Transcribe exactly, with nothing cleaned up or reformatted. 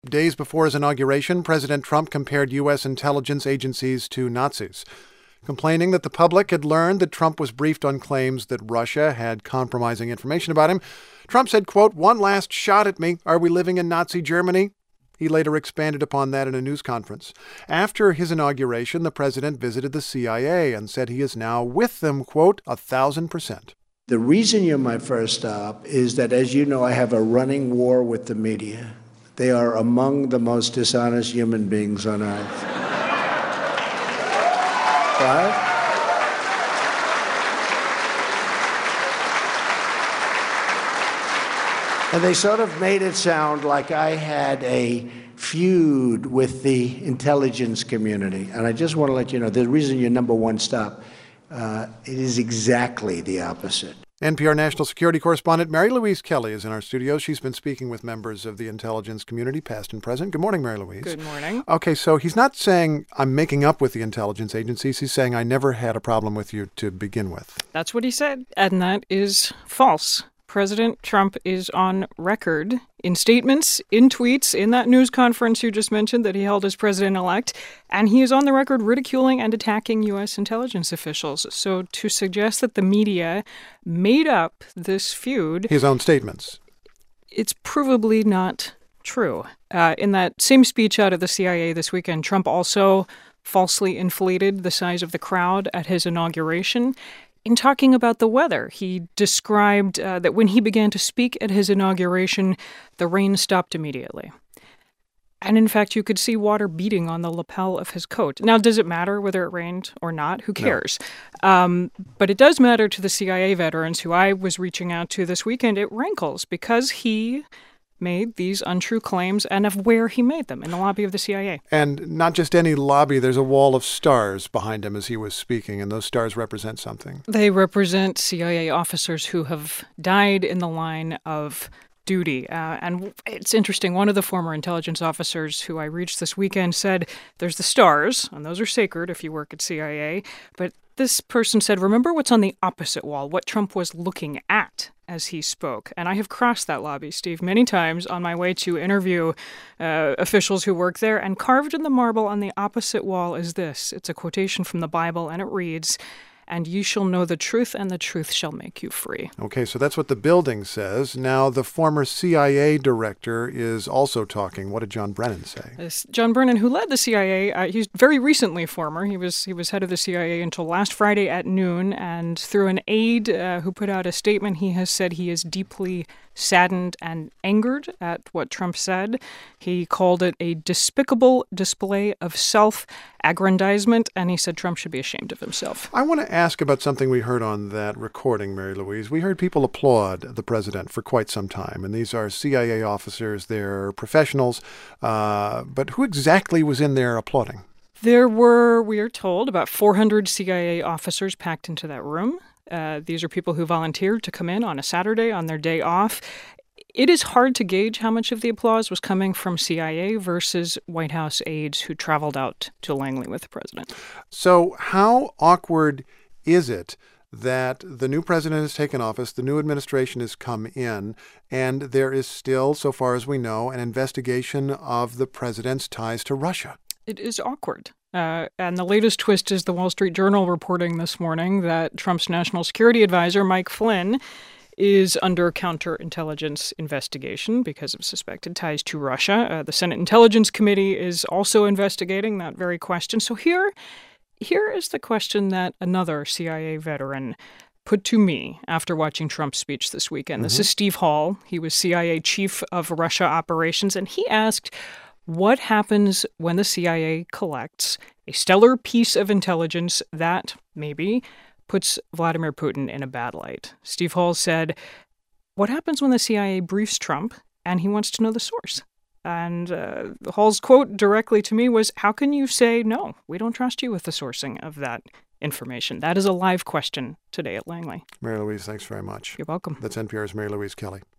Days before his inauguration, President Trump compared U S intelligence agencies to Nazis, complaining that the public had learned that Trump was briefed on claims that Russia had compromising information about him. Trump said, quote, "One last shot at me. Are we living in Nazi Germany?" He later expanded upon that in a news conference. After his inauguration, the president visited the C I A and said he is now with them, quote, a thousand percent. The reason you're my first stop is that, as you know, I have a running war with the media. They are among the most dishonest human beings on earth. Right? And they sort of made it sound like I had a feud with the intelligence community. And I just want to let you know, the reason you're number one stop, uh, it is exactly the opposite. N P R national security correspondent Mary Louise Kelly is in our studio. She's been speaking with members of the intelligence community, past and present. Good morning, Mary Louise. Good morning. Okay, so he's not saying I'm making up with the intelligence agencies. He's saying I never had a problem with you to begin with. That's what he said, and that is false. President Trump is on record in statements, in tweets, in that news conference you just mentioned that he held as president-elect, and he is on the record ridiculing and attacking U S intelligence officials. So to suggest that the media made up this feud... His own statements. It's provably not true. Uh, in that same speech out of the C I A this weekend, Trump also falsely inflated the size of the crowd at his inauguration. In talking about the weather, he described uh, that when he began to speak at his inauguration, the rain stopped immediately. And in fact, you could see water beating on the lapel of his coat. Now, does it matter whether it rained or not? Who cares? No. Um, but it does matter to the C I A veterans who I was reaching out to this weekend. It rankles because he made these untrue claims and of where he made them, in the lobby of the C I A. And not just any lobby, there's a wall of stars behind him as he was speaking, and those stars represent something. They represent C I A officers who have died in the line of duty. Uh, and it's interesting, one of the former intelligence officers who I reached this weekend said, there's the stars, and those are sacred if you work at C I A, but this person said, remember what's on the opposite wall, what Trump was looking at as he spoke. And I have crossed that lobby, Steve, many times on my way to interview uh, officials who work there. And carved in the marble on the opposite wall is this. It's a quotation from the Bible, and it reads, "And you shall know the truth, and the truth shall make you free." Okay, so that's what the building says. Now, the former C I A director is also talking. What did John Brennan say? This John Brennan, who led the C I A, uh, he's very recently former. He was he was head of the C I A until last Friday at noon. And through an aide uh, who put out a statement, he has said he is deeply saddened and angered at what Trump said. He called it a despicable display of self-aggrandizement, and he said Trump should be ashamed of himself. I want to ask about something we heard on that recording, Mary Louise. We heard people applaud the president for quite some time, and these are C I A officers, they're professionals, uh, but who exactly was in there applauding? There were, we are told, about four hundred C I A officers packed into that room. Uh, these are people who volunteered to come in on a Saturday on their day off. It is hard to gauge how much of the applause was coming from C I A versus White House aides who traveled out to Langley with the president. So how awkward is it that the new president has taken office, the new administration has come in, and there is still, so far as we know, an investigation of the president's ties to Russia? It is awkward. Uh, and the latest twist is the Wall Street Journal reporting this morning that Trump's national security advisor, Mike Flynn, is under counterintelligence investigation because of suspected ties to Russia. Uh, the Senate Intelligence Committee is also investigating that very question. So here, here is the question that another C I A veteran put to me after watching Trump's speech this weekend. Mm-hmm. This is Steve Hall. He was C I A chief of Russia operations, and he asked, what happens when the C I A collects a stellar piece of intelligence that, maybe, puts Vladimir Putin in a bad light? Steve Hall said, what happens when the C I A briefs Trump and he wants to know the source? And uh, Hall's quote directly to me was, how can you say, no, we don't trust you with the sourcing of that information? That is a live question today at Langley. Mary Louise, thanks very much. You're welcome. That's N P R's Mary Louise Kelly.